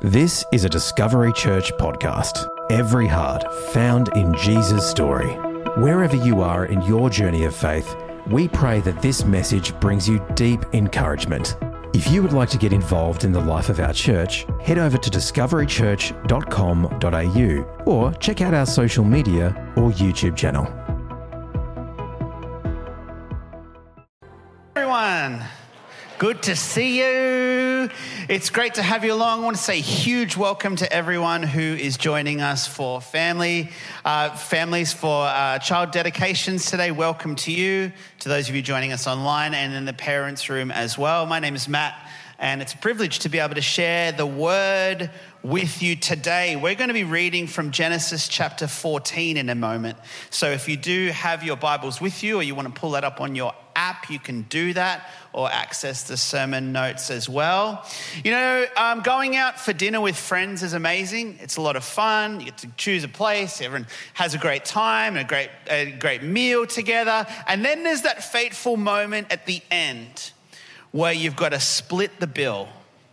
This is a Discovery Church podcast. Every heart found in Jesus' story. Wherever you are in your journey of faith, we pray that this message brings you deep encouragement. If you would like to get involved in the life of our church, head over to discoverychurch.com.au or check out our social media or YouTube channel. Everyone, good to see you. It's great to have you along. I want to say a huge welcome to everyone who is joining us for families for child dedications today. Welcome to you, to those of you joining us online and in the parents' room as well. My name is Matt, and it's a privilege to be able to share the word with you today. We're going to be reading from Genesis chapter 14 in a moment. So if you do have your Bibles with you or you want to pull that up on your app, you can do that or access the sermon notes as well. You know, going out for dinner with friends is amazing. It's a lot of fun. You get to choose a place. Everyone has a great time, a great meal together. And then there's that fateful moment at the end where you've got to split the bill.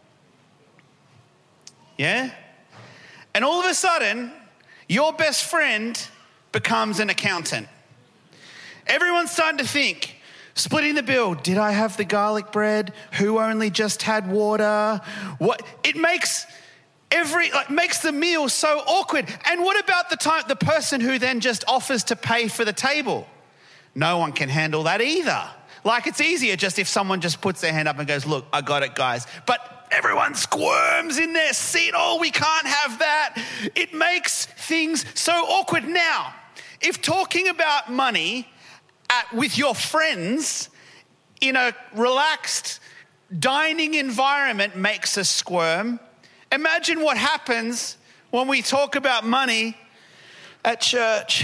Yeah? And all of a sudden, your best friend becomes an accountant. Everyone's starting to think, splitting the bill. Did I have the garlic bread? Who only just had water? What? It makes makes the meal so awkward. And what about the person who then just offers to pay for the table? No one can handle that either. Like, it's easier just if someone just puts their hand up and goes, look, I got it, guys. But everyone squirms in their seat. Oh, we can't have that. It makes things so awkward. Now, if talking about money with your friends in a relaxed dining environment makes us squirm, imagine what happens when we talk about money at church.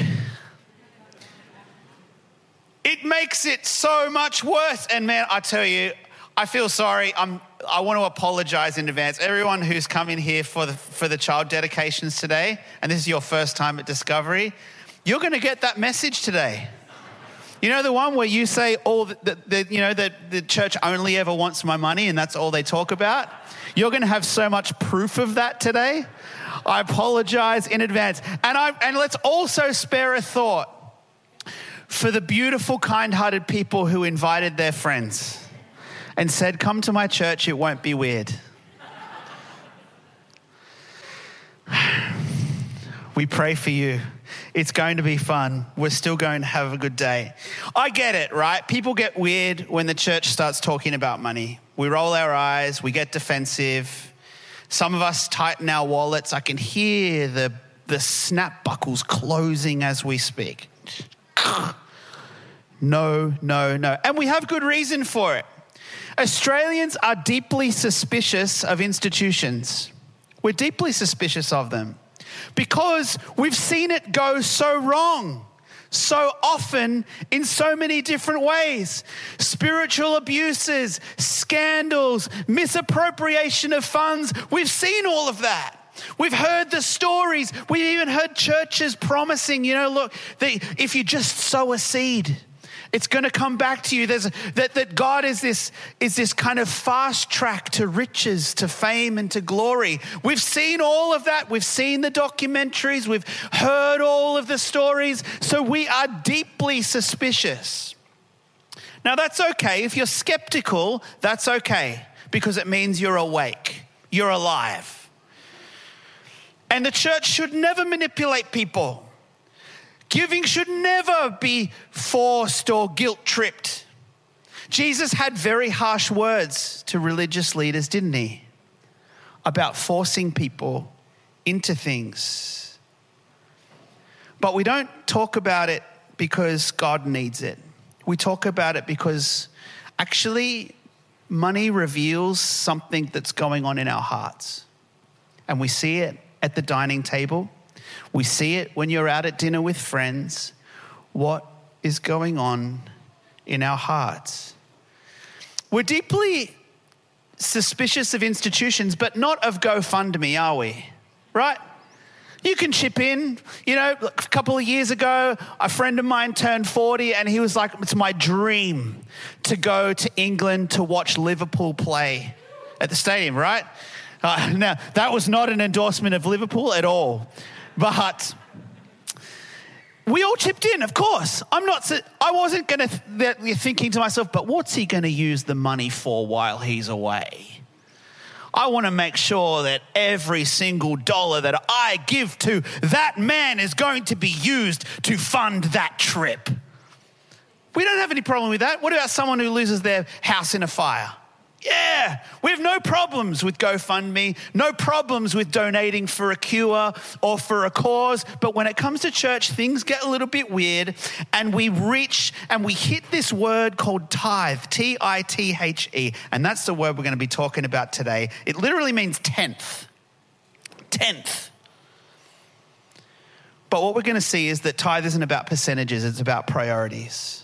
It makes it so much worse. And man, I tell you, I feel sorry. I want to apologize in advance. Everyone who's come in here for the child dedications today, and this is your first time at Discovery, you're going to get that message today. You know, the one where you say that the church only ever wants my money and that's all they talk about? You're going to have so much proof of that today. I apologize in advance. And let's also spare a thought for the beautiful, kind-hearted people who invited their friends and said, come to my church, it won't be weird. We pray for you. It's going to be fun. We're still going to have a good day. I get it, right? People get weird when the church starts talking about money. We roll our eyes. We get defensive. Some of us tighten our wallets. I can hear the snap buckles closing as we speak. No. And we have good reason for it. Australians are deeply suspicious of institutions. We're deeply suspicious of them because we've seen it go so wrong so often in so many different ways. Spiritual abuses, scandals, misappropriation of funds. We've seen all of that. We've heard the stories. We've even heard churches promising, look, if you just sow a seed, it's going to come back to you. That God is this kind of fast track to riches, to fame, and to glory. We've seen all of that. We've seen the documentaries. We've heard all of the stories. So we are deeply suspicious. Now, that's okay. If you're skeptical, that's okay, because it means you're awake. You're alive. And the church should never manipulate people. Giving should never be forced or guilt-tripped. Jesus had very harsh words to religious leaders, didn't he? About forcing people into things. But we don't talk about it because God needs it. We talk about it because actually money reveals something that's going on in our hearts. And we see it at the dining table. We see it when you're out at dinner with friends. What is going on in our hearts? We're deeply suspicious of institutions, but not of GoFundMe, are we? Right? You can chip in. A couple of years ago, a friend of mine turned 40 and he was like, it's my dream to go to England to watch Liverpool play at the stadium, right? Now, that was not an endorsement of Liverpool at all. But we all chipped in, of course. I wasn't going to thinking to myself, but what's he going to use the money for while he's away? I want to make sure that every single dollar that I give to that man is going to be used to fund that trip. We don't have any problem with that. What about someone who loses their house in a fire? Yeah, we have no problems with GoFundMe, no problems with donating for a cure or for a cause. But when it comes to church, things get a little bit weird, and we reach and we hit this word called tithe, T-I-T-H-E. And that's the word we're going to be talking about today. It literally means tenth. Tenth. But what we're going to see is that tithe isn't about percentages, it's about priorities.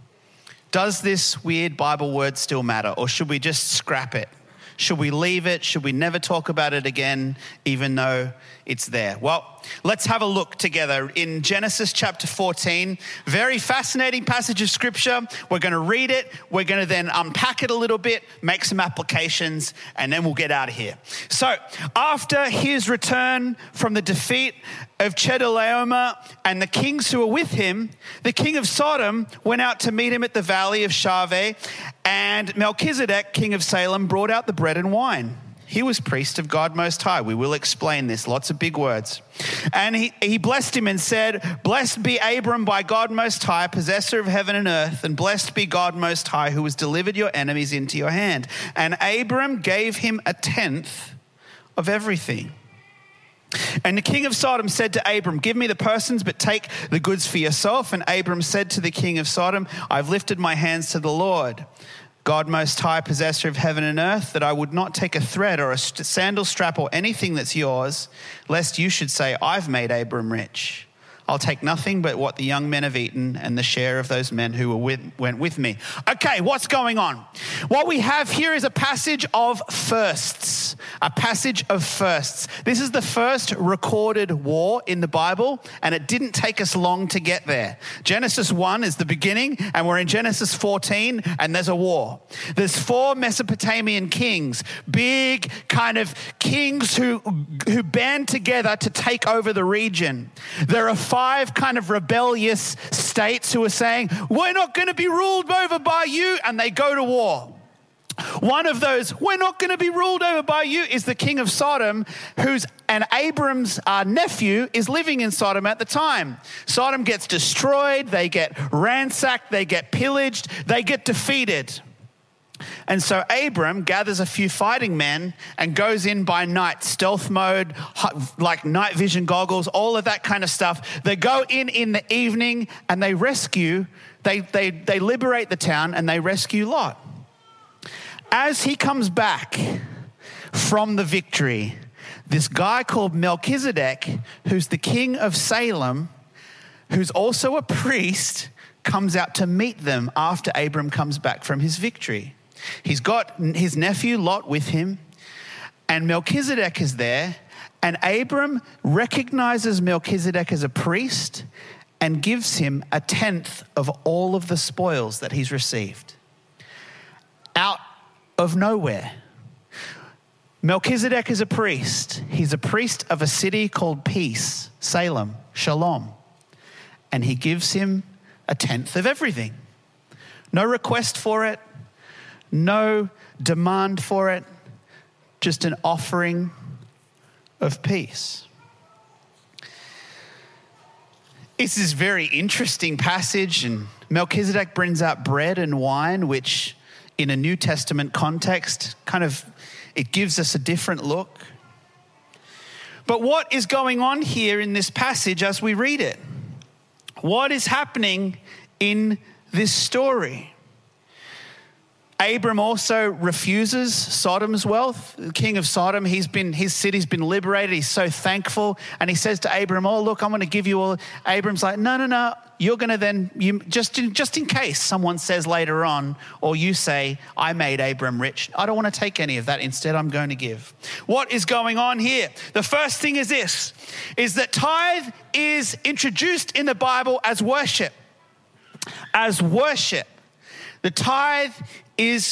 Does this weird Bible word still matter, or should we just scrap it? Should we leave it? Should we never talk about it again, even though it's there? Well, let's have a look together in Genesis chapter 14. Very fascinating passage of scripture. We're going to read it. We're going to then unpack it a little bit, make some applications, and then we'll get out of here. So after his return from the defeat of Chedorlaomer and the kings who were with him, the king of Sodom went out to meet him at the valley of Shaveh, and Melchizedek, king of Salem, brought out the bread and wine. He was priest of God Most High. We will explain this. Lots of big words. And he blessed him and said, "Blessed be Abram by God Most High, possessor of heaven and earth, and blessed be God Most High, who has delivered your enemies into your hand." And Abram gave him a tenth of everything. And the king of Sodom said to Abram, "Give me the persons, but take the goods for yourself." And Abram said to the king of Sodom, "I've lifted my hands to the Lord, God Most High, possessor of heaven and earth, that I would not take a thread or a sandal strap or anything that's yours, lest you should say, 'I've made Abram rich.' I'll take nothing but what the young men have eaten and the share of those men who went with me." Okay, what's going on? What we have here is a passage of firsts. A passage of firsts. This is the first recorded war in the Bible, and it didn't take us long to get there. Genesis 1 is the beginning, and we're in Genesis 14, and there's a war. There's 4 Mesopotamian kings, big kind of kings who band together to take over the region. There are 5 kind of rebellious states who are saying, "We're not going to be ruled over by you," and they go to war. One of those, "We're not going to be ruled over by you," is the king of Sodom, and Abram's nephew is living in Sodom at the time. Sodom gets destroyed, they get ransacked, they get pillaged, they get defeated. And so Abram gathers a few fighting men and goes in by night, stealth mode, like night vision goggles, all of that kind of stuff. They go in the evening and they rescue, they liberate the town and they rescue Lot. As he comes back from the victory, this guy called Melchizedek, who's the king of Salem, who's also a priest, comes out to meet them after Abram comes back from his victory. He's got his nephew Lot with him, and Melchizedek is there, and Abram recognizes Melchizedek as a priest and gives him a tenth of all of the spoils that he's received. Out of nowhere. Melchizedek is a priest. He's a priest of a city called Peace, Salem, Shalom, and he gives him a tenth of everything. No request for it. No demand for it, just an offering of peace. It's this very interesting passage, and Melchizedek brings out bread and wine, which in a New Testament context, it gives us a different look. But what is going on here in this passage as we read it? What is happening in this story? Abram also refuses Sodom's wealth. The king of Sodom, his city's been liberated. He's so thankful. And he says to Abram, "Oh, look, I'm going to give you all." Abram's like, no. You're going to just in case someone says later on, or you say, "I made Abram rich." I don't want to take any of that. Instead, I'm going to give. What is going on here? The first thing is this, is that tithe is introduced in the Bible as worship. As worship. The tithe is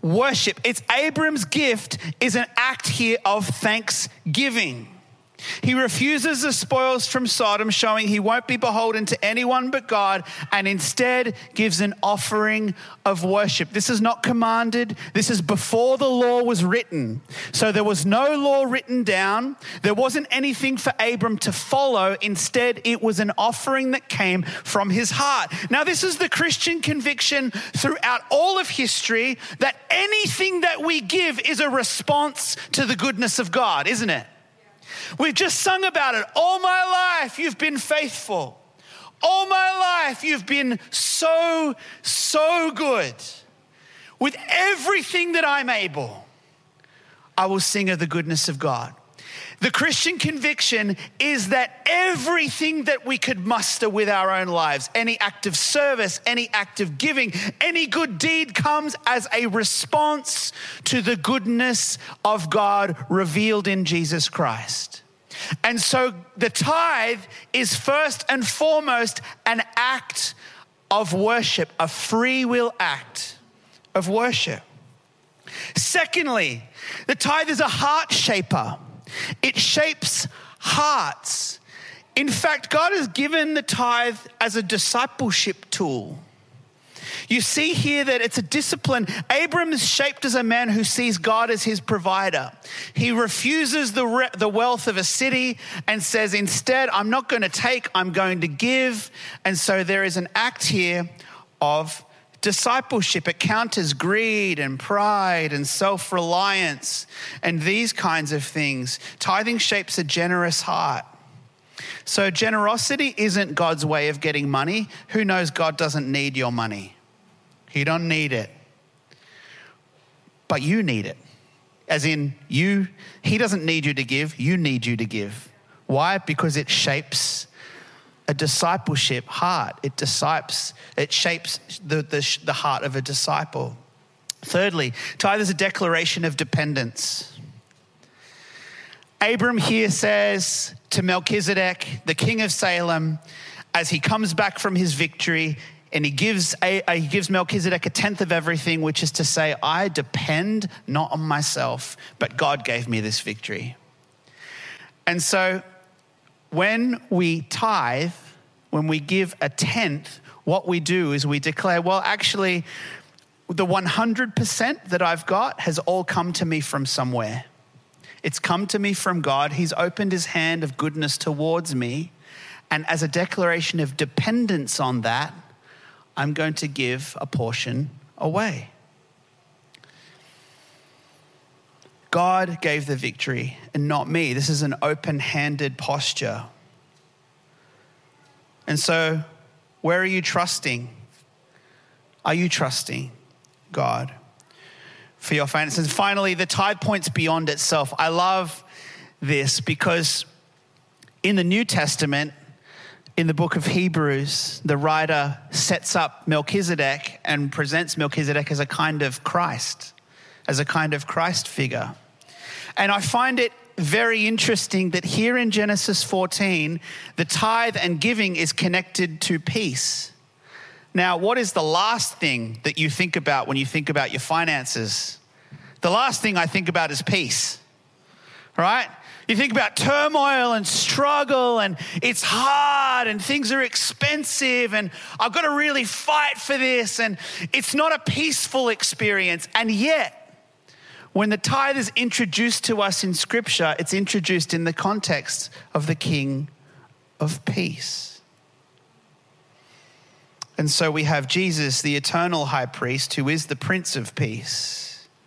worship. It's Abram's gift is an act here of thanksgiving. He refuses the spoils from Sodom, showing he won't be beholden to anyone but God, and instead gives an offering of worship. This is not commanded. This is before the law was written. So there was no law written down. There wasn't anything for Abram to follow. Instead, it was an offering that came from his heart. Now, this is the Christian conviction throughout all of history, that anything that we give is a response to the goodness of God, isn't it? We've just sung about it. All my life, you've been faithful. All my life, you've been so, so good. With everything that I'm able, I will sing of the goodness of God. The Christian conviction is that everything that we could muster with our own lives, any act of service, any act of giving, any good deed comes as a response to the goodness of God revealed in Jesus Christ. And so the tithe is first and foremost an act of worship, a free will act of worship. Secondly, the tithe is a heart shaper. It shapes hearts. In fact, God has given the tithe as a discipleship tool. You see here that it's a discipline. Abram is shaped as a man who sees God as his provider. He refuses the wealth of a city and says, instead, I'm not going to take, I'm going to give. And so there is an act here of discipleship. It counters greed and pride and self-reliance and these kinds of things. Tithing shapes a generous heart. So generosity isn't God's way of getting money. Who knows God doesn't need your money? He don't need it. But you need it. As in he doesn't need you to give, you need you to give. Why? Because it shapes a discipleship heart. It shapes the heart of a disciple. Thirdly, tithe is a declaration of dependence. Abram here says to Melchizedek, the king of Salem, as he comes back from his victory, and he gives Melchizedek a tenth of everything, which is to say, I depend not on myself, but God gave me this victory. And so when we tithe, when we give a tenth, what we do is we declare, well, actually, the 100% that I've got has all come to me from somewhere. It's come to me from God. He's opened his hand of goodness towards me. And as a declaration of dependence on that, I'm going to give a portion away. God gave the victory and not me. This is an open-handed posture. And so, where are you trusting? Are you trusting God for your finances? Finally, the tithe points beyond itself. I love this because in the New Testament, in the book of Hebrews, the writer sets up Melchizedek and presents Melchizedek as a kind of Christ figure. And I find it very interesting that here in Genesis 14, the tithe and giving is connected to peace. Now, what is the last thing that you think about when you think about your finances? The last thing I think about is peace, right? You think about turmoil and struggle and it's hard and things are expensive and I've got to really fight for this and it's not a peaceful experience. And yet, when the tithe is introduced to us in Scripture, it's introduced in the context of the King of Peace. And so we have Jesus, the eternal high priest, who is the Prince of Peace.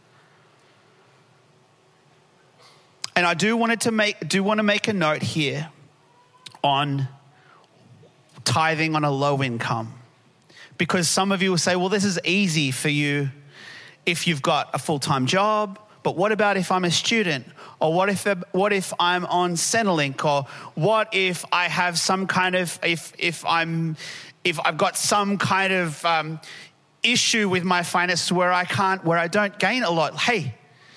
And I do want to make a note here on tithing on a low income, because some of you will say, well, this is easy for you if you've got a full-time job, but what about if I'm a student? Or what if I'm on Centrelink? Or what if I have some kind of, if I've got some kind of issue with my finances where I don't gain a lot? Hey,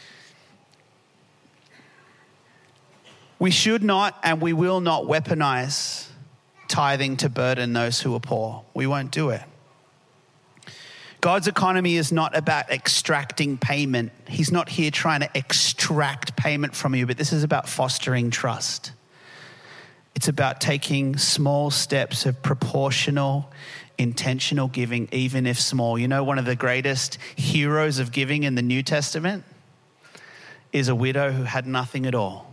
we should not and we will not weaponize tithing to burden those who are poor. We won't do it. God's economy is not about extracting payment. He's not here trying to extract payment from you, but this is about fostering trust. It's about taking small steps of proportional, intentional giving, even if small. You know, one of the greatest heroes of giving in the New Testament is a widow who had nothing at all.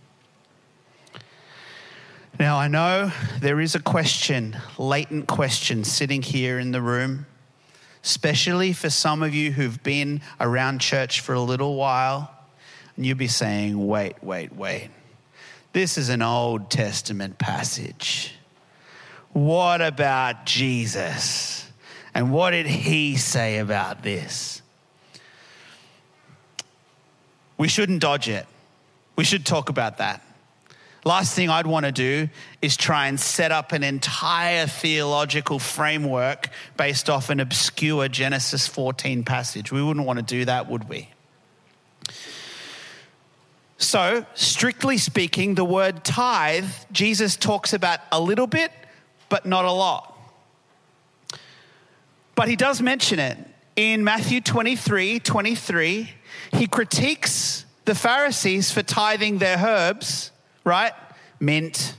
Now, I know there is a question, latent question, sitting here in the room, especially for some of you who've been around church for a little while, and you'll be saying, wait. This is an Old Testament passage. What about Jesus? And what did he say about this? We shouldn't dodge it. We should talk about that. Last thing I'd want to do is try and set up an entire theological framework based off an obscure Genesis 14 passage. We wouldn't want to do that, would we? So, strictly speaking, the word tithe, Jesus talks about a little bit, but not a lot. But he does mention it. In Matthew 23, he critiques the Pharisees for tithing their herbs, right? Mint.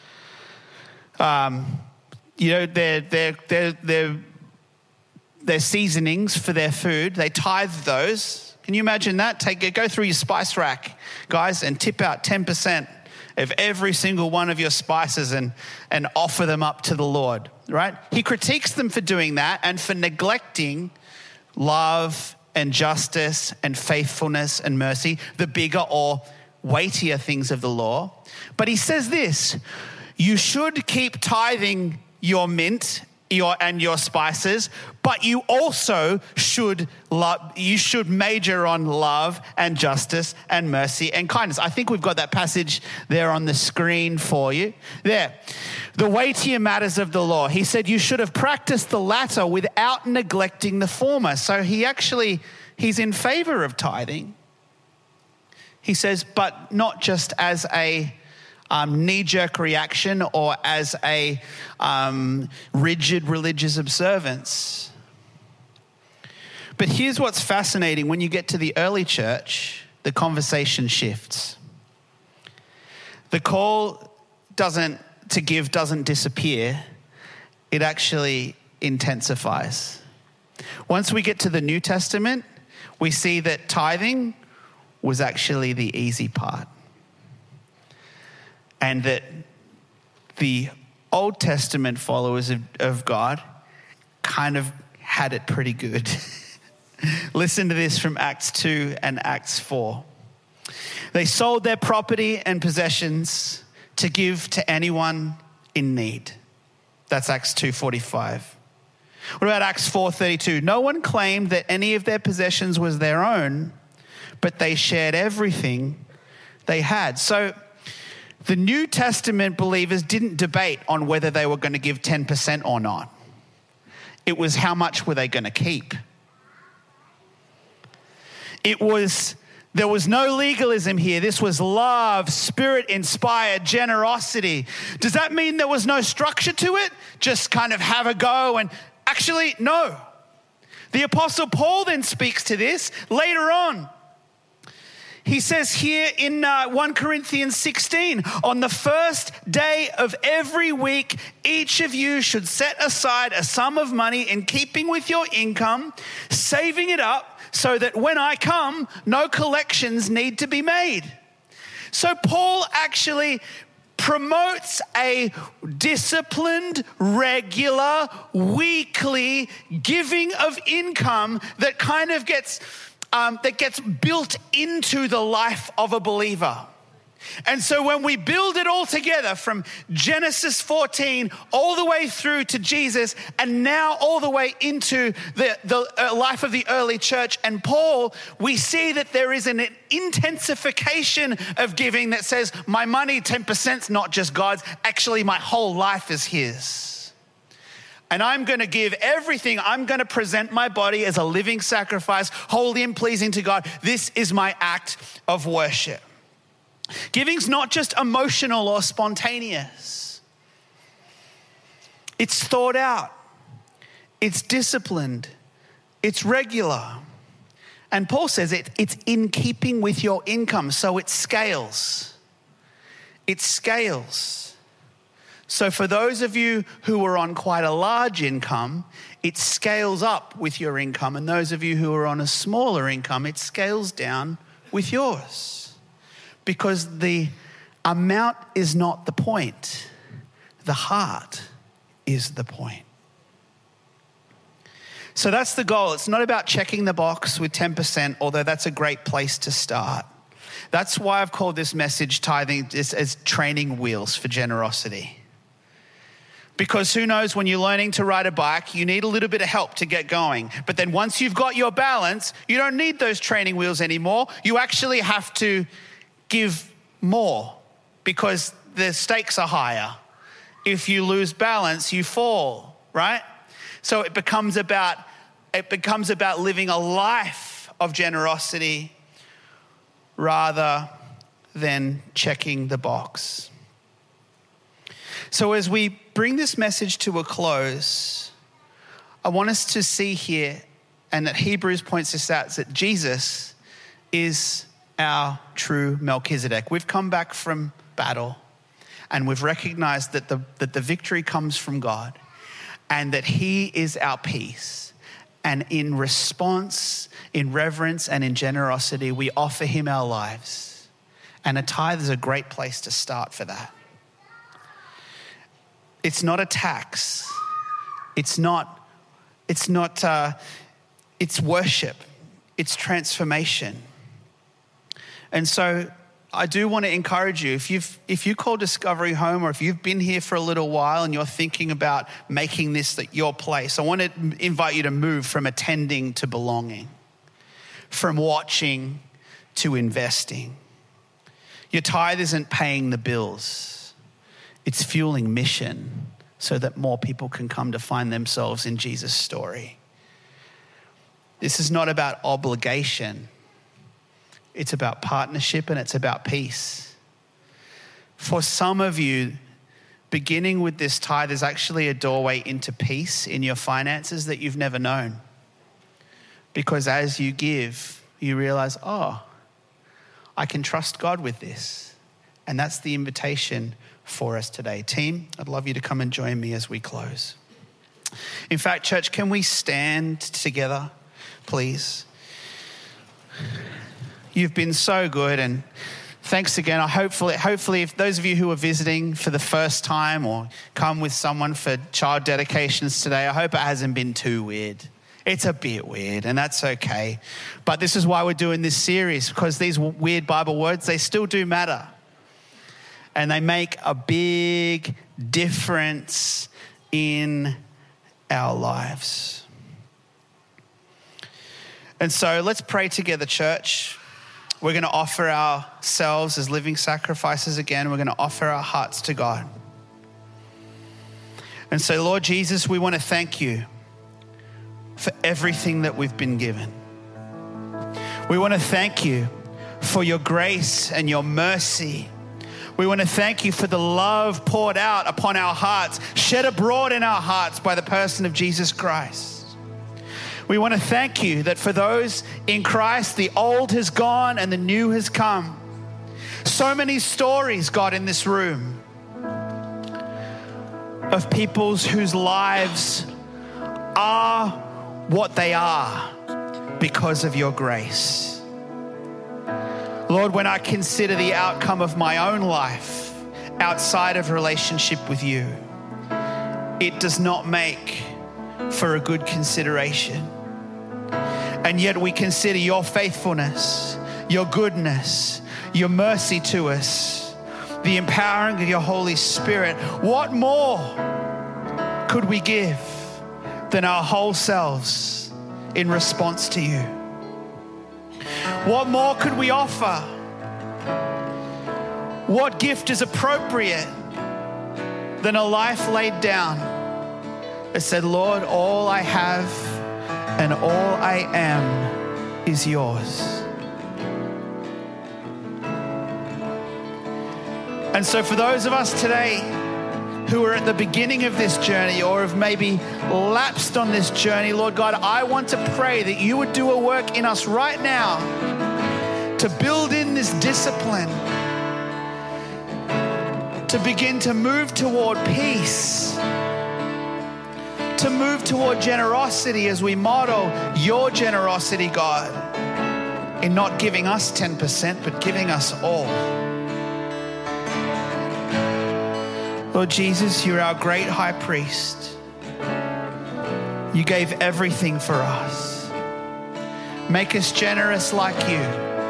Their seasonings for their food. They tithe those. Can you imagine that? Go through your spice rack, guys, and tip out 10% of every single one of your spices and offer them up to the Lord, right? He critiques them for doing that and for neglecting love and justice and faithfulness and mercy, the bigger or weightier things of the law. But he says this: you should keep tithing your mint and your spices, but you also should major on love and justice and mercy and kindness. I think we've got that passage there on the screen for you. There. The weightier matters of the law. He said you should have practiced the latter without neglecting the former. So he's in favor of tithing. He says, but not just as a knee-jerk reaction or as a rigid religious observance. But here's what's fascinating. When you get to the early church, the conversation shifts. The call to give doesn't disappear. It actually intensifies. Once we get to the New Testament, we see that tithing was actually the easy part. And that the Old Testament followers of God kind of had it pretty good. Listen to this from Acts 2 and Acts 4. They sold their property and possessions to give to anyone in need. That's Acts 2:45. What about Acts 4:32? No one claimed that any of their possessions was their own, but they shared everything they had. So the New Testament believers didn't debate on whether they were going to give 10% or not. It was how much were they going to keep. There was no legalism here. This was love, Spirit-inspired generosity. Does that mean there was no structure to it? Just kind of have a go and actually, no. The Apostle Paul then speaks to this later on. He says here in 1 Corinthians 16, on the first day of every week, each of you should set aside a sum of money in keeping with your income, saving it up so that when I come, no collections need to be made. So Paul actually promotes a disciplined, regular, weekly giving of income that kind of gets built into the life of a believer. And so when we build it all together from Genesis 14 all the way through to Jesus and now all the way into the life of the early church and Paul, we see that there is an intensification of giving that says my money, 10% is not just God's, actually my whole life is his. And I'm going to give everything. I'm going to present my body as a living sacrifice, holy and pleasing to God. This is my act of worship. Giving's not just emotional or spontaneous. It's thought out. It's disciplined. It's regular. And Paul says it's in keeping with your income, so it scales. It scales. So for those of you who are on quite a large income, it scales up with your income. And those of you who are on a smaller income, it scales down with yours. Because the amount is not the point. The heart is the point. So that's the goal. It's not about checking the box with 10%, although that's a great place to start. That's why I've called this message tithing as training wheels for generosity. Because who knows, when you're learning to ride a bike, you need a little bit of help to get going. But then once you've got your balance, you don't need those training wheels anymore. You actually have to give more because the stakes are higher. If you lose balance, you fall, right? So it becomes about living a life of generosity rather than checking the box. So as we bring this message to a close, I want us to see here, and that Hebrews points this out, is that Jesus is our true Melchizedek. We've come back from battle and we've recognized that the victory comes from God and that he is our peace. And in response, in reverence and in generosity, we offer him our lives. And a tithe is a great place to start for that. It's not a tax. It's worship. It's transformation. And so I do want to encourage you, if you call Discovery home, or if you've been here for a little while and you're thinking about making this your place, I want to invite you to move from attending to belonging, from watching to investing. Your tithe isn't paying the bills. It's fueling mission so that more people can come to find themselves in Jesus' story. This is not about obligation. It's about partnership and it's about peace. For some of you, beginning with this tithe is actually a doorway into peace in your finances that you've never known. Because as you give, you realize, I can trust God with this. And that's the invitation for us today. Team, I'd love you to come and join me as we close. In fact, church, can we stand together, please? You've been so good, and thanks again. Hopefully, if those of you who are visiting for the first time or come with someone for child dedications today, I hope it hasn't been too weird. It's a bit weird, and that's okay. But this is why we're doing this series, because these weird Bible words, they still do matter. And they make a big difference in our lives. And so let's pray together, church. We're going to offer ourselves as living sacrifices again. We're going to offer our hearts to God. And so, Lord Jesus, we want to thank you for everything that we've been given. We want to thank you for your grace and your mercy. We want to thank you for the love poured out upon our hearts, shed abroad in our hearts by the person of Jesus Christ. We want to thank you that for those in Christ, the old has gone and the new has come. So many stories, God, in this room of peoples whose lives are what they are because of your grace. Lord, when I consider the outcome of my own life outside of relationship with you, it does not make for a good consideration. And yet we consider your faithfulness, your goodness, your mercy to us, the empowering of your Holy Spirit. What more could we give than our whole selves in response to you? What more could we offer? What gift is appropriate than a life laid down that said, Lord, all I have and all I am is yours. And so for those of us today who are at the beginning of this journey or have maybe lapsed on this journey, Lord God, I want to pray that you would do a work in us right now to build in this discipline, to begin to move toward peace, to move toward generosity as we model your generosity, God, in not giving us 10%, but giving us all. Lord Jesus, you're our great high priest. You gave everything for us. Make us generous like you.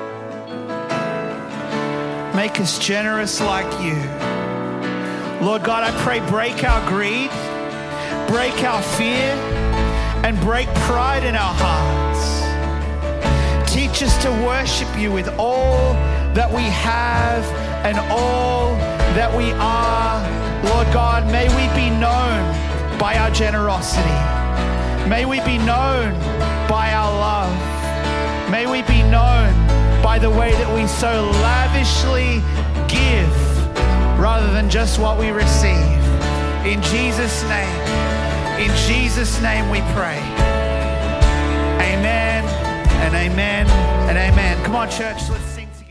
Make us generous like you. Lord God, I pray, break our greed, break our fear, and break pride in our hearts. Teach us to worship you with all that we have and all that we are. Lord God, may we be known by our generosity. May we be known by our love. May we be known by the way that we so lavishly give rather than just what we receive. In Jesus' name we pray. Amen and amen and amen. Come on, church, let's sing together.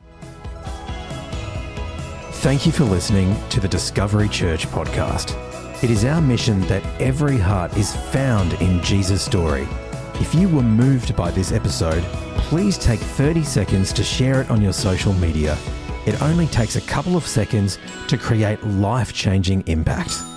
Thank you for listening to the Discovery Church podcast. It is our mission that every heart is found in Jesus' story. If you were moved by this episode, please take 30 seconds to share it on your social media. It only takes a couple of seconds to create life-changing impact.